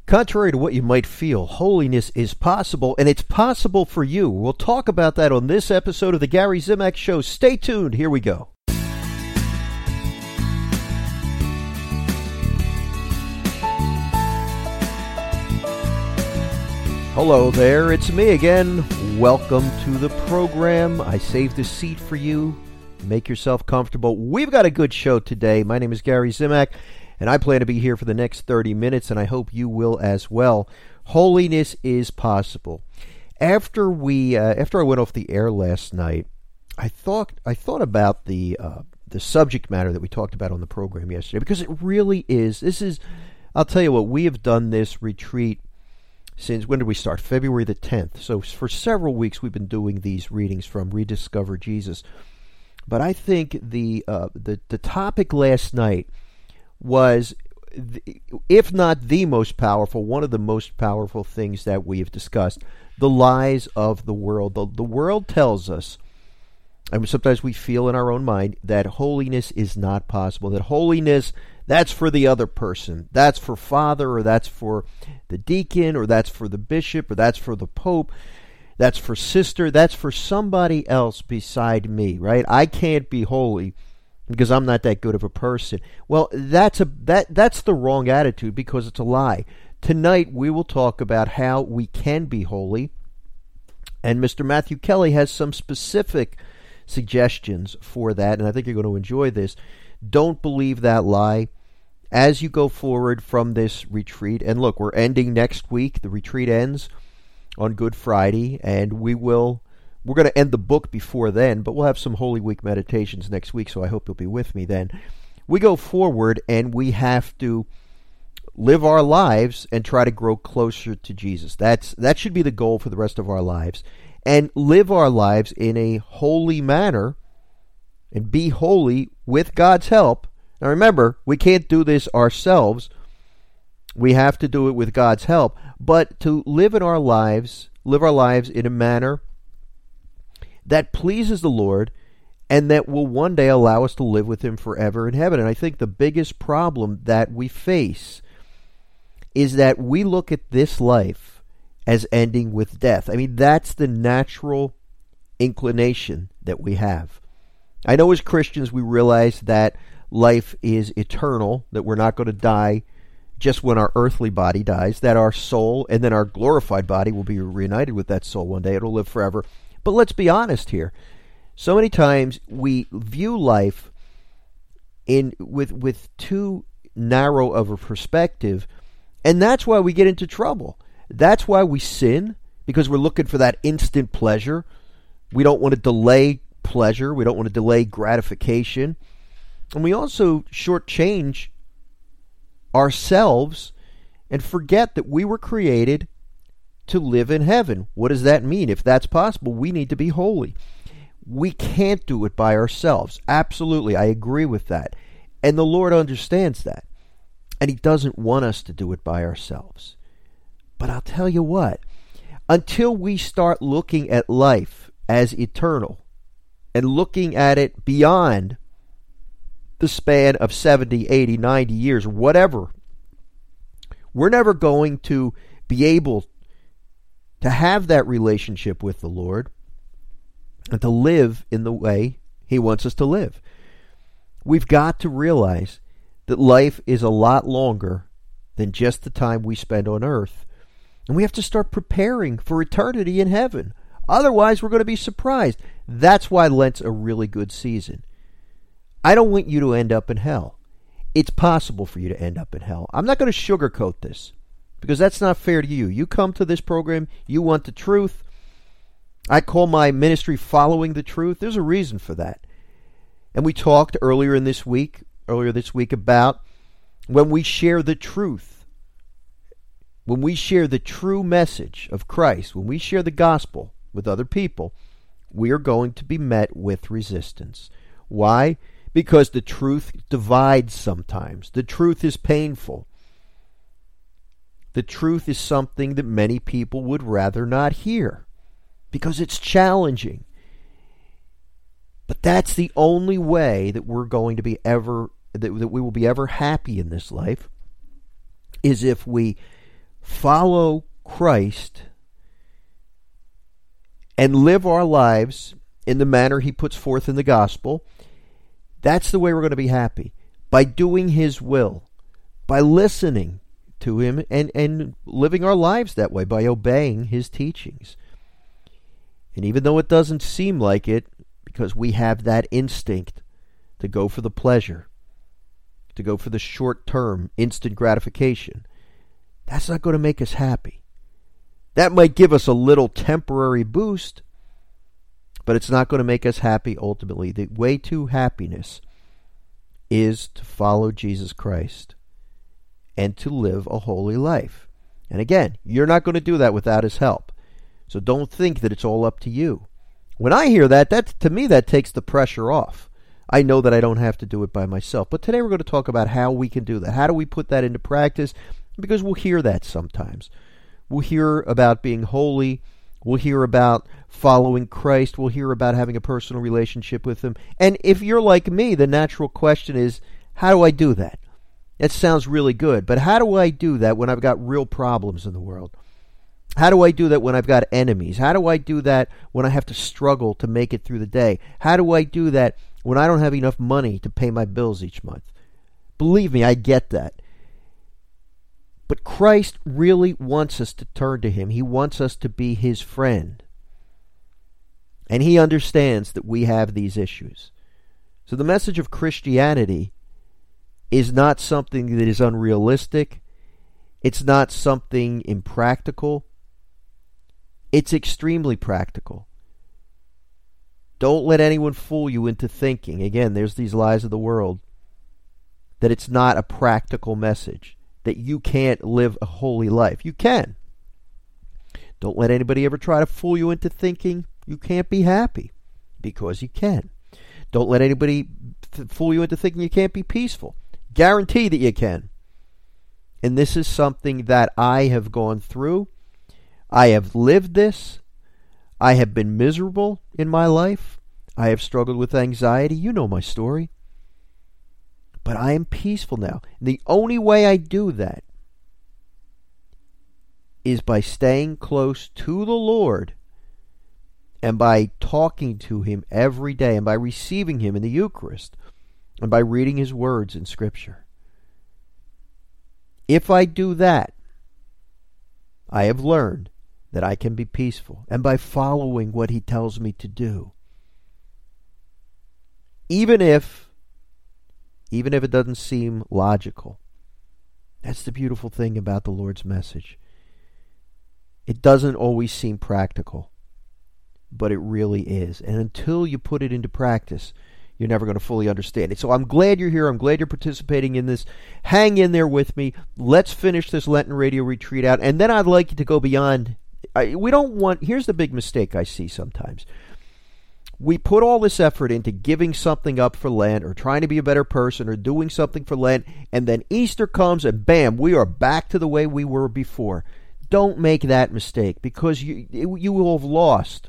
Contrary to what you might feel, holiness is possible, and it's possible for you. We'll talk about that on this episode of the Gary Zimak Show. Stay tuned. Here we go. Hello there, it's me again. Welcome to the program. I saved a seat for you. Make yourself comfortable. We've got a good show today. My name is Gary Zimak, and I plan to be here for the next 30 minutes, and I hope you will as well. Holiness is possible. After I went off the air last night, I thought about the subject matter that we talked about on the program yesterday, because it really is. I'll tell you what, we have done this retreat since, when did we start? February the 10th. So for several weeks we've been doing these readings from Rediscover Jesus. But I think the topic last night was, if not the most powerful, one of the most powerful things that we have discussed, the lies of the world. The world tells us, and sometimes we feel in our own mind, that holiness is not possible, that holiness, that's for the other person, that's for father, or that's for the deacon, or that's for the bishop, or that's for the pope, that's for sister, that's for somebody else beside me, right? I can't be holy because I'm not that good of a person. Well, that's the wrong attitude, because it's a lie. Tonight we will talk about how we can be holy, and Mr. Matthew Kelly has some specific suggestions for that, and I think you're going to enjoy this. Don't believe that lie as you go forward from this retreat. And look, we're ending next week. The retreat ends on Good Friday, and we're going to end the book before then, but we'll have some Holy Week meditations next week, so I hope you'll be with me then. We go forward, and we have to live our lives and try to grow closer to Jesus. That should be the goal for the rest of our lives, and live our lives in a holy manner and be holy with God's help. Now remember, we can't do this ourselves. We have to do it with God's help, but to live our lives in a manner that pleases the Lord, and that will one day allow us to live with Him forever in heaven. And I think the biggest problem that we face is that we look at this life as ending with death. I mean, that's the natural inclination that we have. I know as Christians we realize that life is eternal, that we're not going to die just when our earthly body dies, that our soul and then our glorified body will be reunited with that soul one day. It'll live forever. But let's be honest here. So many times we view life with too narrow of a perspective, and that's why we get into trouble. That's why we sin, because we're looking for that instant pleasure. We don't want to delay pleasure. We don't want to delay gratification. And we also shortchange ourselves and forget that we were created to live in heaven. What does that mean? If that's possible, we need to be holy. We can't do it by ourselves. Absolutely, I agree with that. And the Lord understands that. And He doesn't want us to do it by ourselves. But I'll tell you what, until we start looking at life as eternal and looking at it beyond the span of 70, 80, 90 years, whatever, we're never going to be able to have that relationship with the Lord and to live in the way He wants us to live. We've got to realize that life is a lot longer than just the time we spend on earth. And we have to start preparing for eternity in heaven. Otherwise, we're going to be surprised. That's why Lent's a really good season. I don't want you to end up in hell. It's possible for you to end up in hell. I'm not going to sugarcoat this, because that's not fair to you. You come to this program, you want the truth. I call my ministry Following the Truth. There's a reason for that. And we talked earlier this week about when we share the truth, when we share the true message of Christ, when we share the gospel with other people, we are going to be met with resistance. Why? Because the truth divides sometimes. The truth is painful. The truth is something that many people would rather not hear because it's challenging. But that's the only way that we're going to be ever, that we will be ever happy in this life, is if we follow Christ and live our lives in the manner he puts forth in the gospel, that's the way we're going to be happy. By doing his will, by listening to him and living our lives that way, by obeying his teachings. And even though it doesn't seem like it, because we have that instinct to go for the pleasure, to go for the short-term instant gratification, that's not going to make us happy. That might give us a little temporary boost, but it's not going to make us happy ultimately. The way to happiness is to follow Jesus Christ and to live a holy life. And again, you're not going to do that without his help. So don't think that it's all up to you. When I hear that to me, that takes the pressure off. I know that I don't have to do it by myself. But today we're going to talk about how we can do that. How do we put that into practice? Because we'll hear that sometimes. We'll hear about being holy. We'll hear about following Christ. We'll hear about having a personal relationship with him. And if you're like me, the natural question is, how do I do that? That sounds really good, but how do I do that when I've got real problems in the world? How do I do that when I've got enemies? How do I do that when I have to struggle to make it through the day? How do I do that when I don't have enough money to pay my bills each month? Believe me, I get that. But Christ really wants us to turn to him. He wants us to be his friend. And he understands that we have these issues. So the message of Christianity is not something that is unrealistic. It's not something impractical. It's extremely practical. Don't let anyone fool you into thinking, again, there's these lies of the world, that it's not a practical message, that you can't live a holy life. You can. Don't let anybody ever try to fool you into thinking you can't be happy, because you can. Don't let anybody fool you into thinking you can't be peaceful. Guarantee that you can. And this is something that I have gone through. I have lived this. I have been miserable in my life. I have struggled with anxiety. You know my story. But I am peaceful now. And the only way I do that is by staying close to the Lord and by talking to him every day and by receiving him in the Eucharist and by reading his words in Scripture. If I do that, I have learned that I can be peaceful, and by following what he tells me to do. Even if it doesn't seem logical. That's the beautiful thing about the Lord's message. It doesn't always seem practical, but it really is. And until you put it into practice, you're never going to fully understand it. So I'm glad you're here. I'm glad you're participating in this. Hang in there with me. Let's finish this Lenten radio retreat out. And then I'd like you to go beyond. Here's the big mistake I see sometimes. We put all this effort into giving something up for Lent or trying to be a better person or doing something for Lent, and then Easter comes and bam, we are back to the way we were before. Don't make that mistake, because you will have lost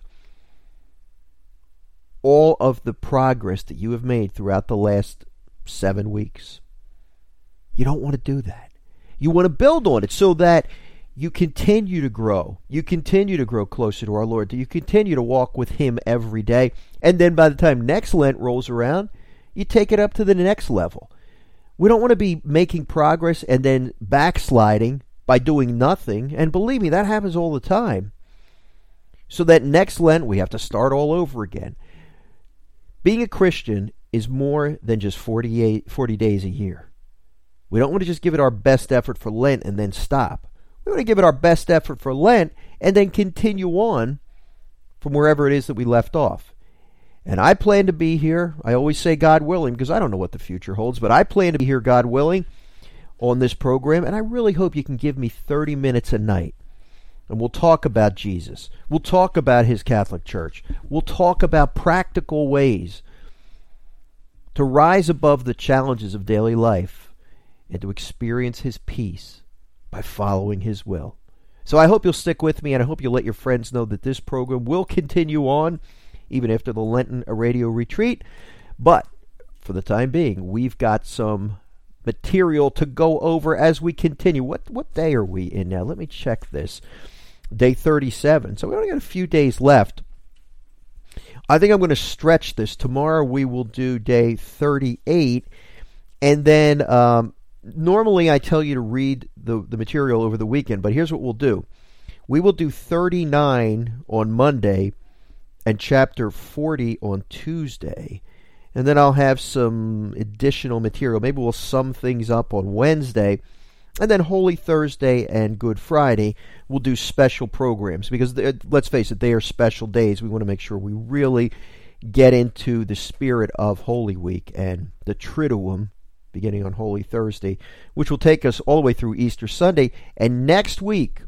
all of the progress that you have made throughout the last 7 weeks. You don't want to do that. You want to build on it so that you continue to grow. You continue to grow closer to our Lord. You continue to walk with him every day. And then by the time next Lent rolls around, you take it up to the next level. We don't want to be making progress and then backsliding by doing nothing. And believe me, that happens all the time. So that next Lent, we have to start all over again. Being a Christian is more than just 40 days a year. We don't want to just give it our best effort for Lent and then stop. We want to give it our best effort for Lent and then continue on from wherever it is that we left off. And I plan to be here. I always say God willing, because I don't know what the future holds, but I plan to be here, God willing, on this program. And I really hope you can give me 30 minutes a night. And we'll talk about Jesus. We'll talk about his Catholic Church. We'll talk about practical ways to rise above the challenges of daily life and to experience his peace by following his will. So I hope you'll stick with me, and I hope you'll let your friends know that this program will continue on even after the Lenten radio retreat. But for the time being, we've got some material to go over as we continue. What day are we in now? Let me check this. Day 37. So we only got a few days left. I think I'm going to stretch this. Tomorrow we will do day 38. And then normally I tell you to read the material over the weekend, but here's what we'll do. We will do 39 on Monday and chapter 40 on Tuesday. And then I'll have some additional material. Maybe we'll sum things up on Wednesday. And then Holy Thursday and Good Friday, we'll do special programs. Because, let's face it, they are special days. We want to make sure we really get into the spirit of Holy Week and the Triduum, beginning on Holy Thursday, which will take us all the way through Easter Sunday. And next week,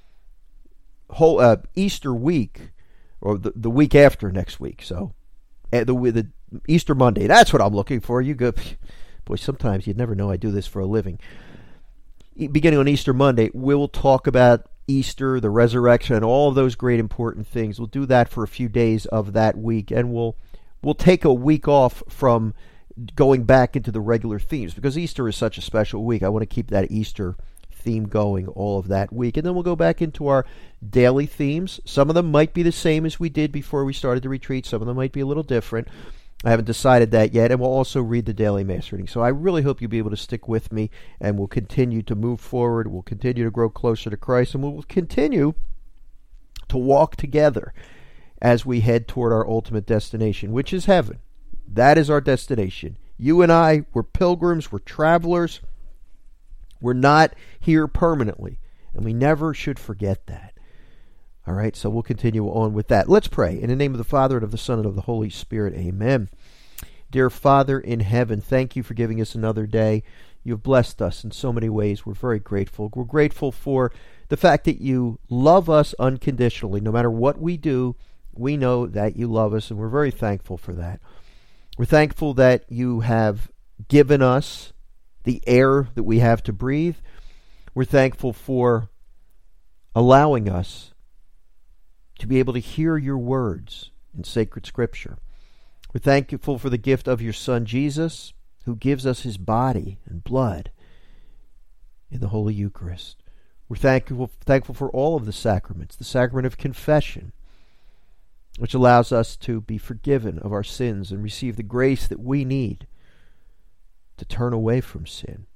Easter week, or the week after next week. So, the Easter Monday. That's what I'm looking for. You go, boy, sometimes you'd never know I do this for a living. Beginning on Easter Monday, we'll talk about Easter, the resurrection, and all of those great important things. We'll do that for a few days of that week, and we'll take a week off from going back into the regular themes, because Easter is such a special week. I want to keep that Easter theme going all of that week, and then we'll go back into our daily themes. Some of them might be the same as we did before we started the retreat. Some of them might be a little different. I haven't decided that yet, and we'll also read the daily Mass reading. So I really hope you'll be able to stick with me, and we'll continue to move forward. We'll continue to grow closer to Christ, and we'll continue to walk together as we head toward our ultimate destination, which is heaven. That is our destination. You and I, we're pilgrims, we're travelers. We're not here permanently, and we never should forget that. All right, so we'll continue on with that. Let's pray. In the name of the Father, and of the Son, and of the Holy Spirit, amen. Dear Father in heaven, thank you for giving us another day. You've blessed us in so many ways. We're very grateful. We're grateful for the fact that you love us unconditionally. No matter what we do, we know that you love us, and we're very thankful for that. We're thankful that you have given us the air that we have to breathe. We're thankful for allowing us to be able to hear your words in sacred scripture. We're thankful for the gift of your Son, Jesus, who gives us his body and blood in the Holy Eucharist. We're thankful for all of the sacraments, the sacrament of confession, which allows us to be forgiven of our sins and receive the grace that we need to turn away from sin.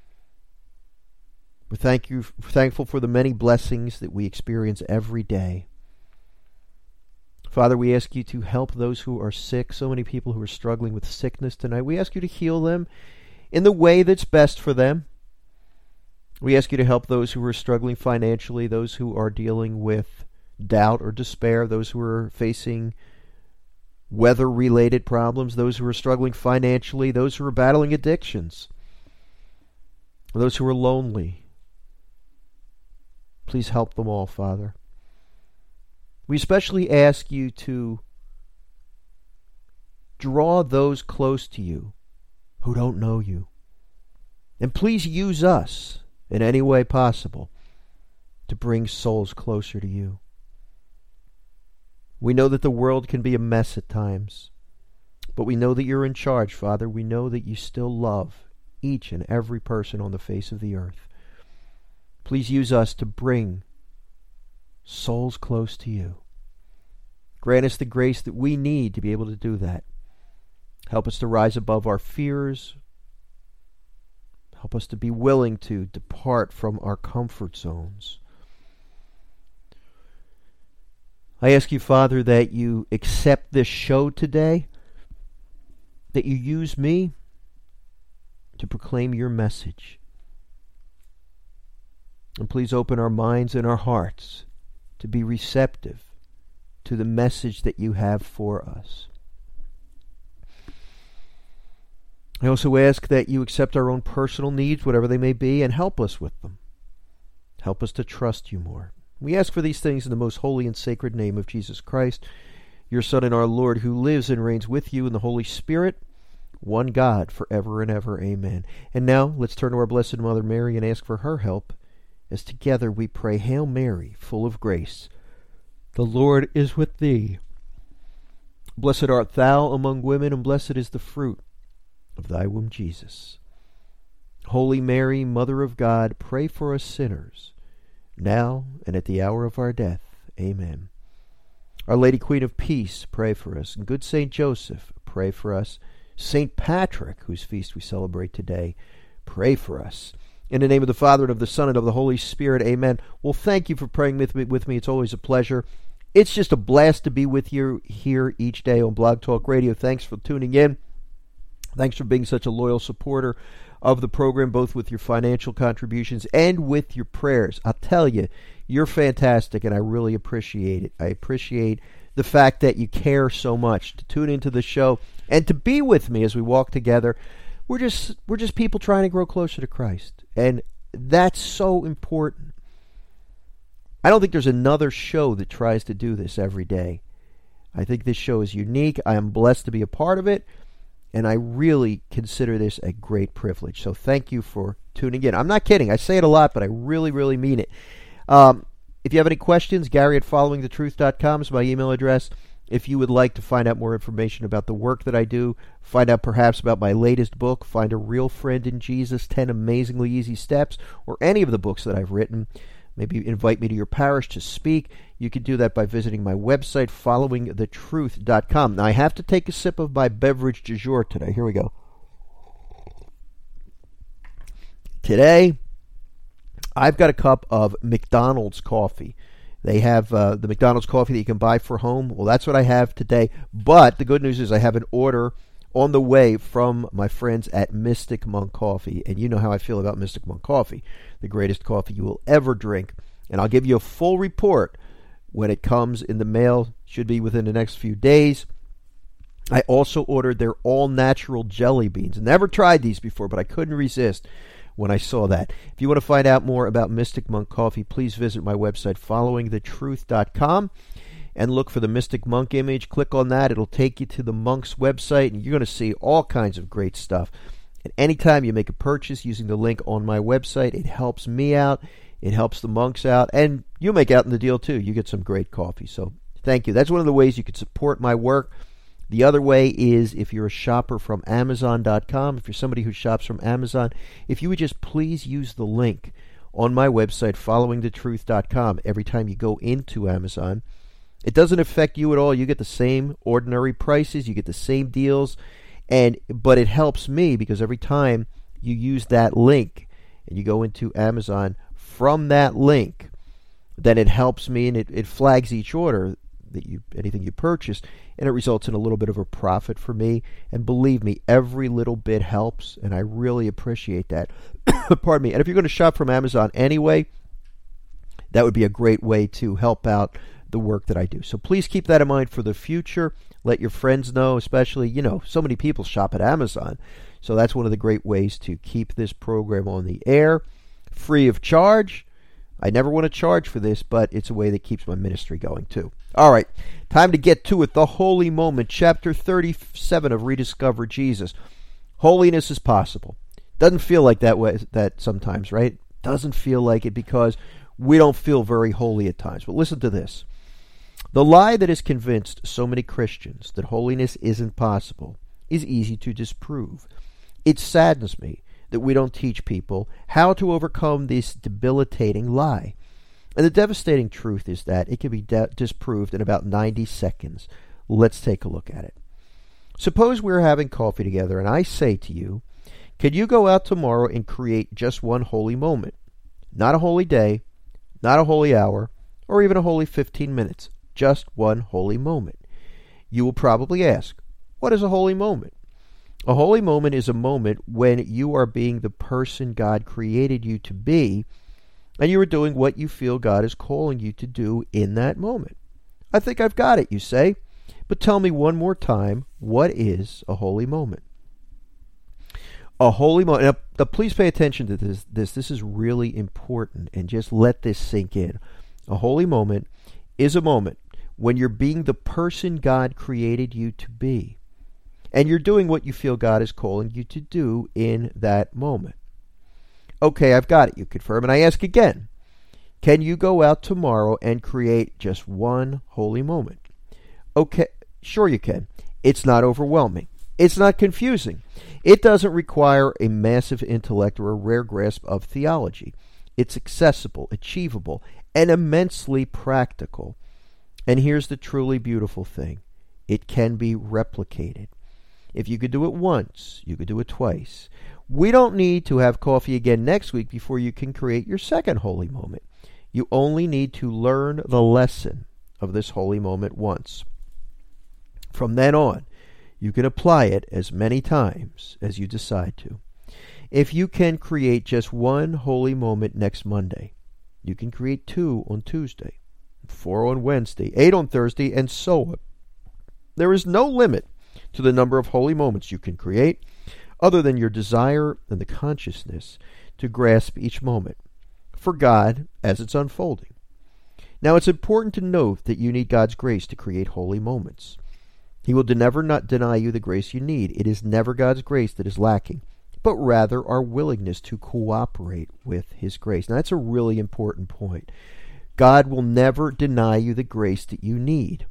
We're thankful for the many blessings that we experience every day. Father, we ask you to help those who are sick, so many people who are struggling with sickness tonight. We ask you to heal them in the way that's best for them. We ask you to help those who are struggling financially, those who are dealing with doubt or despair, those who are facing weather-related problems, those who are struggling financially, those who are battling addictions, those who are lonely. Please help them all, Father. We especially ask you to draw those close to you who don't know you. And please use us in any way possible to bring souls closer to you. We know that the world can be a mess at times, but we know that you're in charge, Father. We know that you still love each and every person on the face of the earth. Please use us to bring souls close to you. Grant us the grace that we need to be able to do that. Help us to rise above our fears. Help us to be willing to depart from our comfort zones. I ask you, Father, that you accept this show today, that you use me to proclaim your message. And please open our minds and our hearts to be receptive to the message that you have for us. I also ask that you accept our own personal needs, whatever they may be, and help us with them. Help us to trust you more. We ask for these things in the most holy and sacred name of Jesus Christ, your Son and our Lord, who lives and reigns with you in the Holy Spirit, one God, forever and ever. Amen. And now, let's turn to our Blessed Mother Mary and ask for her help, as together we pray, Hail Mary, full of grace, the Lord is with thee. Blessed art thou among women, and blessed is the fruit of thy womb, Jesus. Holy Mary, Mother of God, pray for us sinners, now and at the hour of our death. Amen. Our Lady Queen of Peace, pray for us. And good Saint Joseph, pray for us. Saint Patrick, whose feast we celebrate today, pray for us. In the name of the Father, and of the Son, and of the Holy Spirit, amen. Well, thank you for praying with me. It's always a pleasure. It's just a blast to be with you here each day on Blog Talk Radio. Thanks for tuning in. Thanks for being such a loyal supporter of the program, both with your financial contributions and with your prayers. I'll tell you, you're fantastic, and I really appreciate it. I appreciate the fact that you care so much to tune into the show and to be with me as we walk together. We're just people trying to grow closer to Christ, and that's so important. I don't think there's another show that tries to do this every day. I think this show is unique. I am blessed to be a part of it, and I really consider this a great privilege. So thank you for tuning in. I'm not kidding. I say it a lot, but I really, really mean it. If you have any questions, Gary@followingthetruth.com is my email address. If you would like to find out more information about the work that I do, find out perhaps about my latest book, Find a Real Friend in Jesus, 10 Amazingly Easy Steps, or any of the books that I've written, maybe invite me to your parish to speak, you can do that by visiting my website, followingthetruth.com. Now, I have to take a sip of my beverage du jour today. Here we go. Today, I've got a cup of McDonald's coffee. They have the McDonald's coffee that you can buy for home. Well, that's what I have today. But the good news is I have an order on the way from my friends at Mystic Monk Coffee. And you know how I feel about Mystic Monk Coffee, the greatest coffee you will ever drink. And I'll give you a full report when it comes in the mail. Should be within the next few days. I also ordered their all-natural jelly beans. Never tried these before, but I couldn't resist when I saw that. If you want to find out more about Mystic Monk Coffee, please visit my website, followingthetruth.com, and look for the Mystic Monk image. Click on that. It'll take you to the monk's website, and you're going to see all kinds of great stuff. And anytime you make a purchase using the link on my website, it helps me out, it helps the monks out, and you make out in the deal too. You get some great coffee. So thank you. That's one of the ways you can support my work. The other way is if you're a shopper from Amazon.com, if you're somebody who shops from Amazon, if you would just please use the link on my website, followingthetruth.com, every time you go into Amazon. It doesn't affect you at all. You get the same ordinary prices, you get the same deals, but it helps me because every time you use that link and you go into Amazon from that link, then it helps me and it flags each order that anything you purchase, and it results in a little bit of a profit for me. And believe me, every little bit helps, and I really appreciate that. Pardon me. And if you're going to shop from Amazon anyway, that would be a great way to help out the work that I do. So please keep that in mind for the future. Let your friends know, especially, so many people shop at Amazon. So that's one of the great ways to keep this program on the air, free of charge. I never want to charge for this, but it's a way that keeps my ministry going too. All right, time to get to it. The Holy Moment, chapter 37 of Rediscover Jesus. Holiness is possible. Doesn't feel like that sometimes, right? Doesn't feel like it because we don't feel very holy at times. But listen to this. The lie that has convinced so many Christians that holiness isn't possible is easy to disprove. It saddens me that we don't teach people how to overcome this debilitating lie. And the devastating truth is that it can be disproved in about 90 seconds. Let's take a look at it. Suppose we're having coffee together and I say to you, can you go out tomorrow and create just one holy moment? Not a holy day, not a holy hour, or even a holy 15 minutes. Just one holy moment. You will probably ask, what is a holy moment? A holy moment is a moment when you are being the person God created you to be, and you are doing what you feel God is calling you to do in that moment. I think I've got it, you say. But tell me one more time, what is a holy moment? A holy moment. Now, please pay attention to this. This is really important, and just let this sink in. A holy moment is a moment when you're being the person God created you to be, and you're doing what you feel God is calling you to do in that moment. Okay, I've got it, you confirm. And I ask again, can you go out tomorrow and create just one holy moment? Okay, sure you can. It's not overwhelming. It's not confusing. It doesn't require a massive intellect or a rare grasp of theology. It's accessible, achievable, and immensely practical. And here's the truly beautiful thing. It can be replicated. If you could do it once, you could do it twice. We don't need to have coffee again next week before you can create your second holy moment. You only need to learn the lesson of this holy moment once. From then on, you can apply it as many times as you decide to. If you can create just one holy moment next Monday, you can create 2 on Tuesday, 4 on Wednesday, 8 on Thursday, and so on. There is no limit to the number of holy moments you can create, other than your desire and the consciousness to grasp each moment for God as it's unfolding. Now, it's important to note that you need God's grace to create holy moments. He will never not deny you the grace you need. It is never God's grace that is lacking, but rather our willingness to cooperate with His grace. Now, that's a really important point. God will never deny you the grace that you need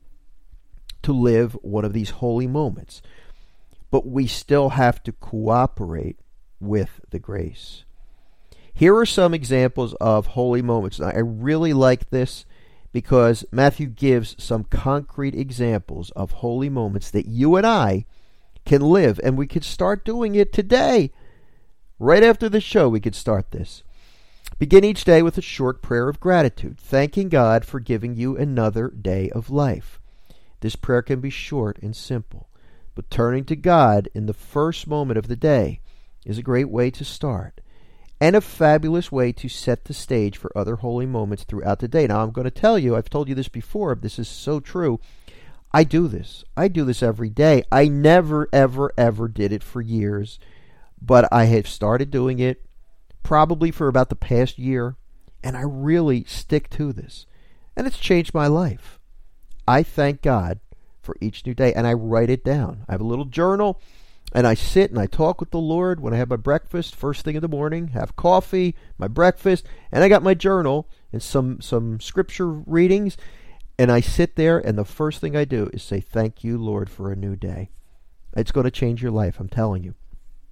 to live one of these holy moments, but we still have to cooperate with the grace. Here are some examples of holy moments. Now, I really like this because Matthew gives some concrete examples of holy moments that you and I can live, and we could start doing it today. Right after the show, we could start this. Begin each day with a short prayer of gratitude, thanking God for giving you another day of life. This prayer can be short and simple, but turning to God in the first moment of the day is a great way to start, and a fabulous way to set the stage for other holy moments throughout the day. Now, I'm going to tell you, I've told you this before, this is so true. I do this. I do this every day. I never, ever, ever did it for years, but I have started doing it probably for about the past year, and I really stick to this, and it's changed my life. I thank God for each new day, and I write it down. I have a little journal, and I sit and I talk with the Lord when I have my breakfast, first thing in the morning, have coffee, my breakfast, and I got my journal and some scripture readings, and I sit there, and the first thing I do is say, thank you, Lord, for a new day. It's going to change your life, I'm telling you.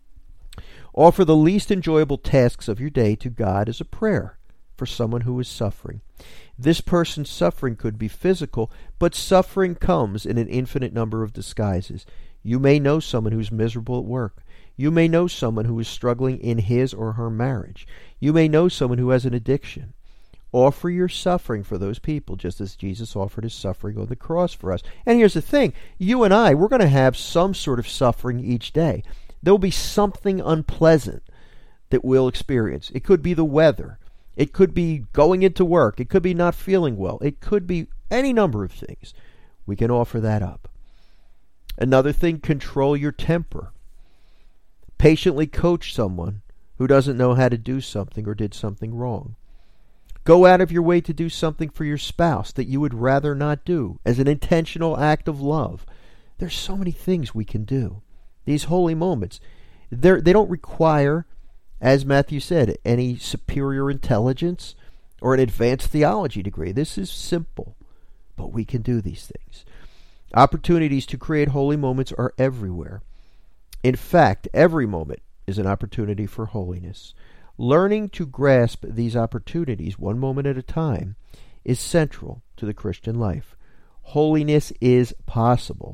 Offer the least enjoyable tasks of your day to God as a prayer for someone who is suffering. This person's suffering could be physical, but suffering comes in an infinite number of disguises. You may know someone who's miserable at work. You may know someone who is struggling in his or her marriage. You may know someone who has an addiction. Offer your suffering for those people, just as Jesus offered his suffering on the cross for us. And here's the thing, you and I, we're going to have some sort of suffering each day. There will be something unpleasant that we'll experience. It could be the weather. It could be going into work. It could be not feeling well. It could be any number of things. We can offer that up. Another thing, control your temper. Patiently coach someone who doesn't know how to do something or did something wrong. Go out of your way to do something for your spouse that you would rather not do as an intentional act of love. There's so many things we can do. These holy moments, they don't require, as Matthew said, any superior intelligence or an advanced theology degree. This is simple, but we can do these things. Opportunities to create holy moments are everywhere. In fact, every moment is an opportunity for holiness. Learning to grasp these opportunities one moment at a time is central to the Christian life. Holiness is possible.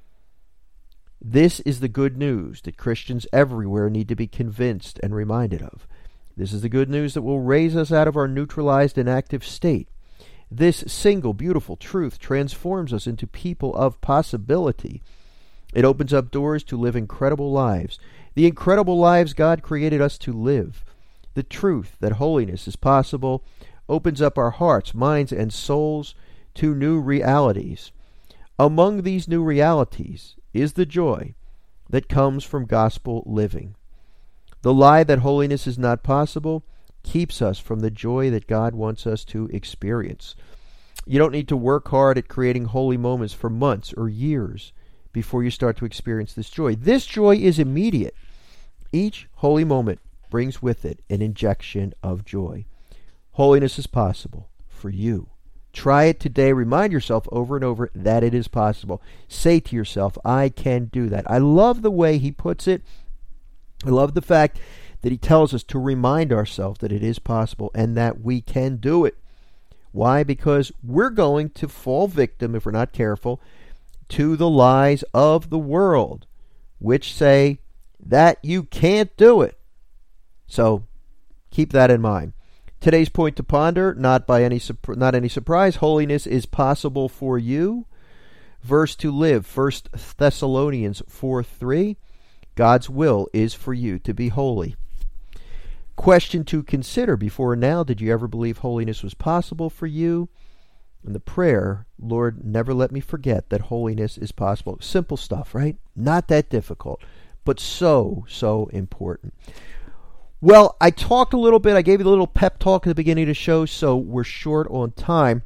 This is the good news that Christians everywhere need to be convinced and reminded of. This is the good news that will raise us out of our neutralized inactive state. This single beautiful truth transforms us into people of possibility. It opens up doors to live incredible lives, the incredible lives God created us to live. The truth that holiness is possible opens up our hearts, minds, and souls to new realities. Among these new realities is the joy that comes from gospel living. The lie that holiness is not possible keeps us from the joy that God wants us to experience. You don't need to work hard at creating holy moments for months or years before you start to experience this joy. This joy is immediate. Each holy moment brings with it an injection of joy. Holiness is possible for you. Try it today. Remind yourself over and over that it is possible. Say to yourself, I can do that. I love the way he puts it. I love the fact that he tells us to remind ourselves that it is possible and that we can do it. Why? Because we're going to fall victim, if we're not careful, to the lies of the world, which say that you can't do it. So keep that in mind. Today's point to ponder, not any surprise, holiness is possible for you. Verse to live, 1 Thessalonians 4:3, God's will is for you to be holy. Question to consider before now, did you ever believe holiness was possible for you? And the prayer, Lord, never let me forget that holiness is possible. Simple stuff, right? Not that difficult, but so important. Well, I talked a little bit. I gave you a little pep talk at the beginning of the show, so we're short on time.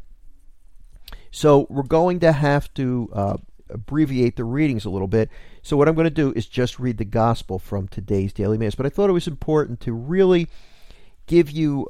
So we're going to have to abbreviate the readings a little bit. So what I'm going to do is just read the gospel from today's Daily Mass. But I thought it was important to really give you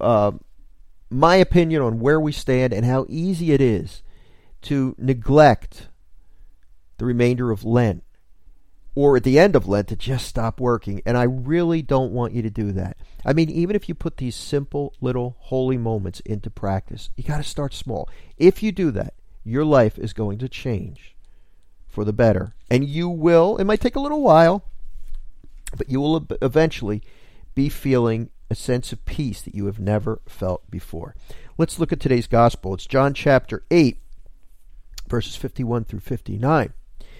my opinion on where we stand and how easy it is to neglect the remainder of Lent, or at the end of Lent to just stop working. And I really don't want you to do that. I mean, even if you put these simple little holy moments into practice, you got to start small. If you do that, your life is going to change for the better. And you will, it might take a little while, but you will eventually be feeling a sense of peace that you have never felt before. Let's look at today's gospel. It's John chapter 8, verses 51 through 59.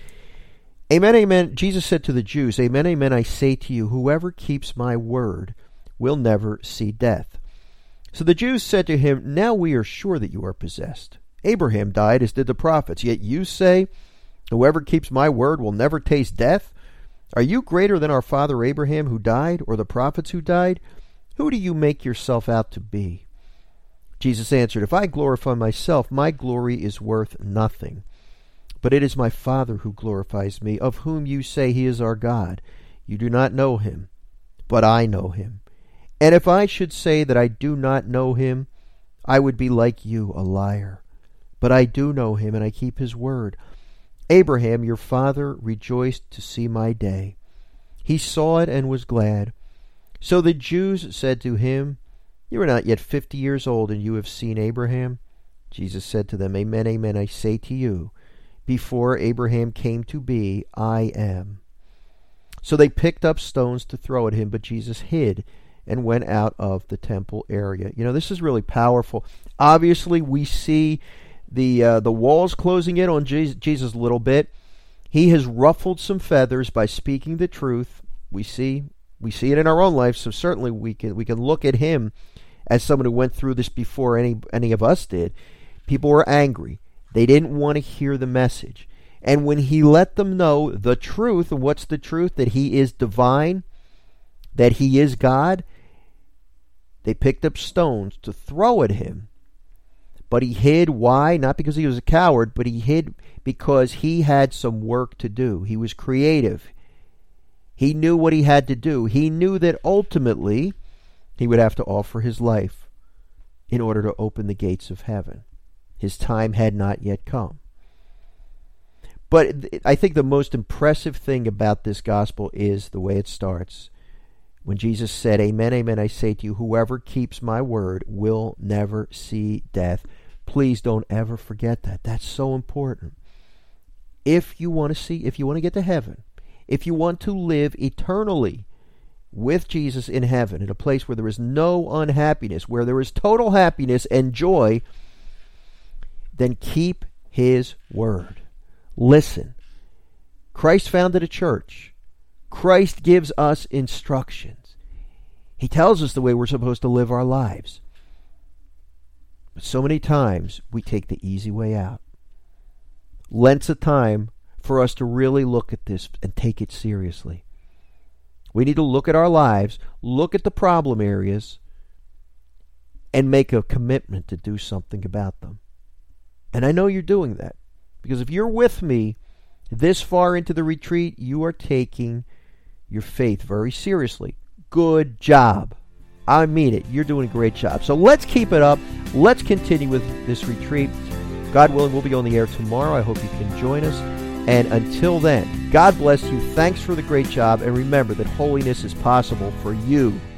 Amen, amen. Jesus said to the Jews, Amen, amen, I say to you, whoever keeps my word will never see death. So the Jews said to him, Now we are sure that you are possessed. Abraham died, as did the prophets, yet you say, Whoever keeps my word will never taste death. Are you greater than our father Abraham who died, or the prophets who died? Who do you make yourself out to be? Jesus answered, If I glorify myself, my glory is worth nothing. But it is my Father who glorifies me, of whom you say he is our God. You do not know him, but I know him. And if I should say that I do not know him, I would be like you, a liar. But I do know him, and I keep his word. Abraham, your father, rejoiced to see my day. He saw it and was glad. So the Jews said to him, You are not yet 50 years old, and you have seen Abraham? Jesus said to them, Amen, amen, I say to you, before Abraham came to be, I am. So they picked up stones to throw at him, but Jesus hid and went out of the temple area. You know, this is really powerful. Obviously, we see the walls closing in on Jesus a little bit. He has ruffled some feathers by speaking the truth. We see it in our own life, so certainly we can look at him as someone who went through this before any of us did. People were angry. They didn't want to hear the message. And when he let them know the truth, and what's the truth? That he is divine, that he is God, they picked up stones to throw at him. But he hid. Why? Not because he was a coward, but he hid because he had some work to do. He was creative. He knew what he had to do. He knew that ultimately he would have to offer his life in order to open the gates of heaven. His time had not yet come. But I think the most impressive thing about this gospel is the way it starts. When Jesus said, Amen, amen, I say to you, whoever keeps my word will never see death. Please don't ever forget that. That's so important. If you want to get to heaven, if you want to live eternally with Jesus in heaven, in a place where there is no unhappiness, where there is total happiness and joy, then keep his word. Listen. Christ founded a church. Christ gives us instructions. He tells us the way we're supposed to live our lives. But so many times we take the easy way out. Lent's a time for us to really look at this and take it seriously. We need to look at our lives, look at the problem areas, and make a commitment to do something about them. And I know you're doing that, because if you're with me this far into the retreat, you are taking your faith very seriously. Good job. I mean it. You're doing a great job. So let's keep it up. Let's continue with this retreat. God willing, we'll be on the air tomorrow. I hope you can join us. And until then, God bless you. Thanks for the great job. And remember that holiness is possible for you.